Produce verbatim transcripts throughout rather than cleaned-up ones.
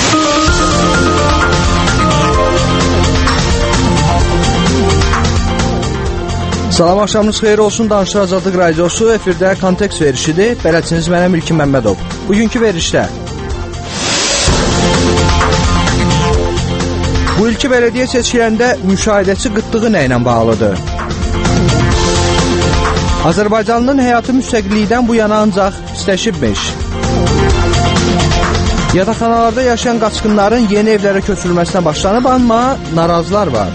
Salam, axşamınız xeyir olsun. Danışıq Azadlıq Radiosu efirdə kontekst verişidir. Bələdçiniz mənəm İlkin Məmmədov. Bugünkü verişdə bu ilki bələdiyyə seçkilərində müşahidəçi qıtlığı nə ilə bağlıdır? Azərbaycanlının həyatı müstəqillikdən bu yana ancaq pisləşibmiş. Yataqxanalarda yaşayan qaçqınların yeni evlərə köçürülməsinə başlanıb, amma narazılar var.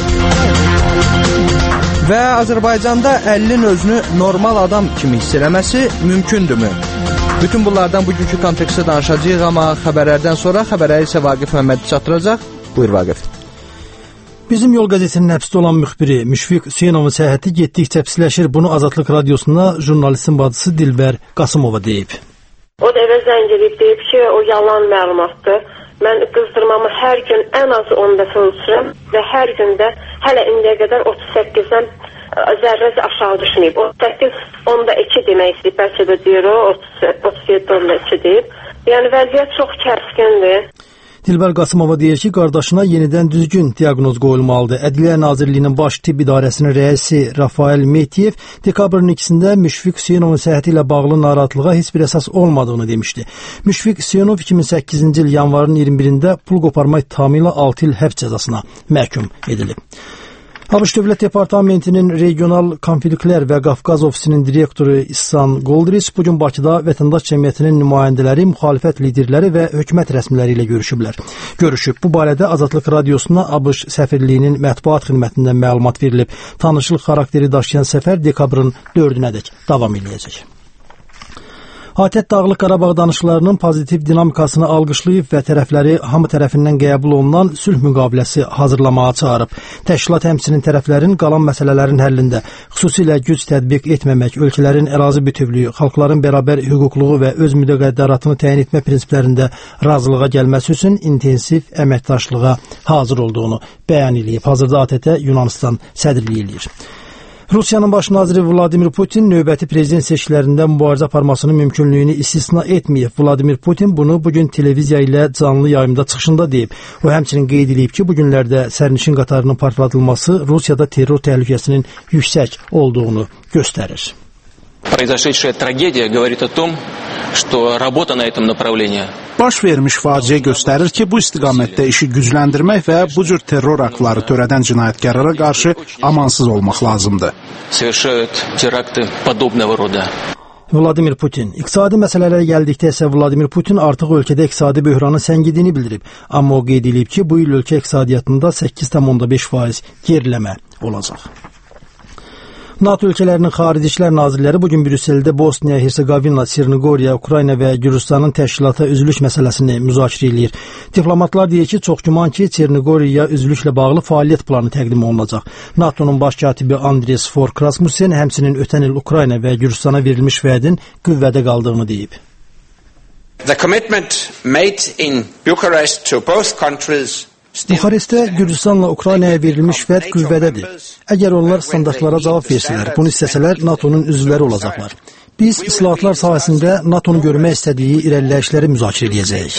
Və Azərbaycanda əlilin özünü normal adam kimi hiss eləməsi mümkündürmü? Bütün bunlardan bugünkü kontekstdə danışacağıq, amma xəbərlərdən sonra xəbərləri isə Vaqif Məmməd çatdıracaq. Buyur Vaqif. Bizim Yol qəzetinin həbsdə olan müxbiri Müşfiq Hüseynovun səhhəti getdikcə pisləşir. Bunu Azadlıq Radiosuna jurnalistin bacısı Dilbər Qasımova deyib. O da evə zəng edib deyib ki, o yalan məlumatdır. Mən qızdırmamı hər gün ən azı on dəfə ölçürəm və hər gündə hələ indiyə qədər otuz səkkizdən zərrəz aşağı düşməyib. otuz səkkiz onda iki demək istəyib, bəlkə də deyir o, otuz yeddi onda iki deyib. Yəni vəziyyət çox kəskindir. Dilbər Qasımova deyir ki, qardaşına yenidən düzgün diaqnoz qoyulmalıdır. Ədliyyə Nazirliyinin Baş Tibb İdarəsinin rəisi Rafael Mehdiyev dekabrın ikisində Müşfiq Hüseynovun səhhəti ilə bağlı narahatlığa heç bir əsas olmadığını demişdi. Müşfiq Hüseynov iki min səkkizinci il yanvarın iyirmi birində pul qoparma ittihamı ilə altı il həbs cəzasına məhkum edilib. ABŞ Dövlət Departamentinin Regional Konfliktlər və Qafqaz Ofisinin direktoru İhsan Goldris bugün Bakıda vətəndaş cəmiyyətinin nümayəndələri, müxalifət liderləri və hökumət rəsmiləri ilə görüşüblər. Görüşüb. Bu barədə Azadlıq Radiosuna ABŞ səfirliyinin mətbuat xidmətindən məlumat verilib. Tanışlıq xarakteri daşıyan səfər dekabrın dördünədək davam edəcək. ATƏT Dağlıq Qarabağ danışıqlarının pozitiv dinamikasını alqışlayıb və tərəfləri hamı tərəfindən qəbul olunan sülh müqaviləsi hazırlamağa çağırıb. Təşkilat həmçinin tərəflərin qalan məsələlərin həllində, xüsusilə güc tətbiq etməmək, ölkələrin ərazi bütövlüyü, xalqların bərabər hüquqluğu və öz müqəddəratını təyin etmə prinsiplərində razılığa gəlməsi üçün intensiv əməkdaşlığa hazır olduğunu bəyan edib. Hazırda ATƏT-ə Yunanistan sədrliyi edir. Rusiyanın baş naziri Vladimir Putin növbəti prezident seçkilərində mübarizə aparmasının mümkünlüyünü istisna etməyib. Vladimir Putin bunu bugün televiziya ilə canlı yayımda çıxışında deyib. O həmçinin qeyd edib ki, bu günlərdə sərnişin qatarının partladılması Rusiyada terror təhlükəsinin yüksək olduğunu göstərir. Произошедшая трагедия говорит о том, что работа на этом направлении. Baş vermiş faciə göstərir ki, bu istiqamətdə işi gücləndirmək və bu cür terror aktları törədən cinayətkarlara qarşı amansız olmaq lazımdır. Совершают теракты подобного рода. Vladimir Putin. İqtisadi məsələlərə gəldikdə isə Vladimir Putin artıq ölkədə iqtisadi böhranın səngidiyini bildirib. Amma o qeyd edib ki, bu il ölkə iqtisadiyyatında səkkiz tam beş faiz geriləmə olacaq. NATO ölkələrinin xarici işlər nazirləri bugün Brüsseldə Bosniya, Hersegovina, Çernogoriya, Ukrayna və Gürcüstanın təşkilata üzvlük məsələsini müzakirə edir. Diplomatlar deyir ki, çox güman ki, Çernogoriya üzvlüklə bağlı fəaliyyət planı təqdim olunacaq. NATO'nun baş katibi Andres Fogh Rasmussen həmçinin ötən il Ukrayna və Gürcüstana verilmiş vədin qüvvədə qaldığını deyib. The commitment made in Bucharest to both countries Buxarestdə Gürcüstanla Ukraynaya verilmiş vəd qüvvədədir. Əgər onlar standartlara cavab versələr, bunu istəsələr NATO'nun üzvləri olacaqlar. Biz islahatlar sahəsində NATO'nun görmək istədiyi irəliləyişləri müzakirə edəcəyik.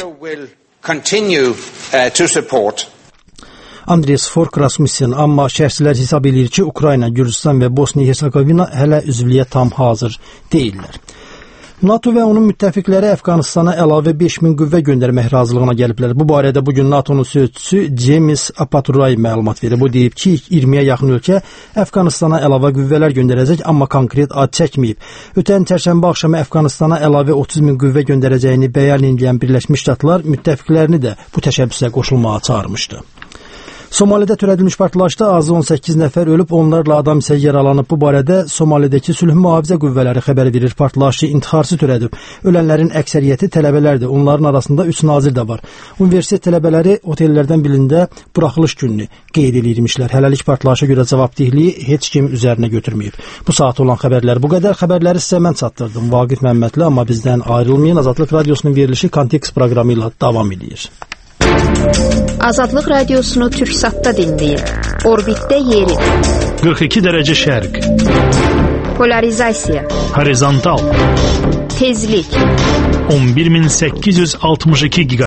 Andres Fogh Rasmussen, amma şərhçilər hesab edir ki, Ukrayna, Gürcüstan və Bosniya-Hersegovina hələ üzvlüyə tam hazır deyillər. NATO və onun müttəfiqləri Əfqanistana əlavə beş min qüvvə göndərmək razılığına gəliblər. Bu barədə bugün NATO'nun sözçüsü James Apaturay məlumat verib. O deyib ki, iyirmiyə yaxın ölkə Əfqanistana əlavə qüvvələr göndərəcək, amma konkret ad çəkməyib. Ötən çərşənbə axşamı Əfqanistana əlavə otuz min qüvvə göndərəcəyini bəyan edən Birləşmiş Ştatlar müttəfiqlərini də bu təşəbbüsə qoşulmağa çağırmışdı. Somalidə törədilmiş partlayışda azı on səkkiz nəfər ölüb, onlarla adam isə yaralanıb. Bu barədə Somalidəki sülh mühafizə qüvvələri xəbər verir. Partlayışı intixarçı törədib. Ölənlərin əksəriyyəti tələbələrdir. Onların arasında üç nazir də var. Universitet tələbələri otellərdən birində buraxılış gününü qeyd edirmişlər. Hələlik partlayışa görə cavabdehliyi heç kim üzərinə götürməyib. Bu saat olan xəbərlər bu qədər. Xəbərləri sizə mən çatdırdım. Vaqif Məmmədli, amma bizdən ayrılmayın. Azadlıq Radiosunun verilişi Kontekst proqramı ilə davam edir. Azadlıq Radiosunu Türksatda dinləyin. Orbitdə yeri. qırx iki dərəcə şərq. Polarizasiya. Horizontal. Tezlik. on bir min səkkiz yüz altmış iki giqahertz.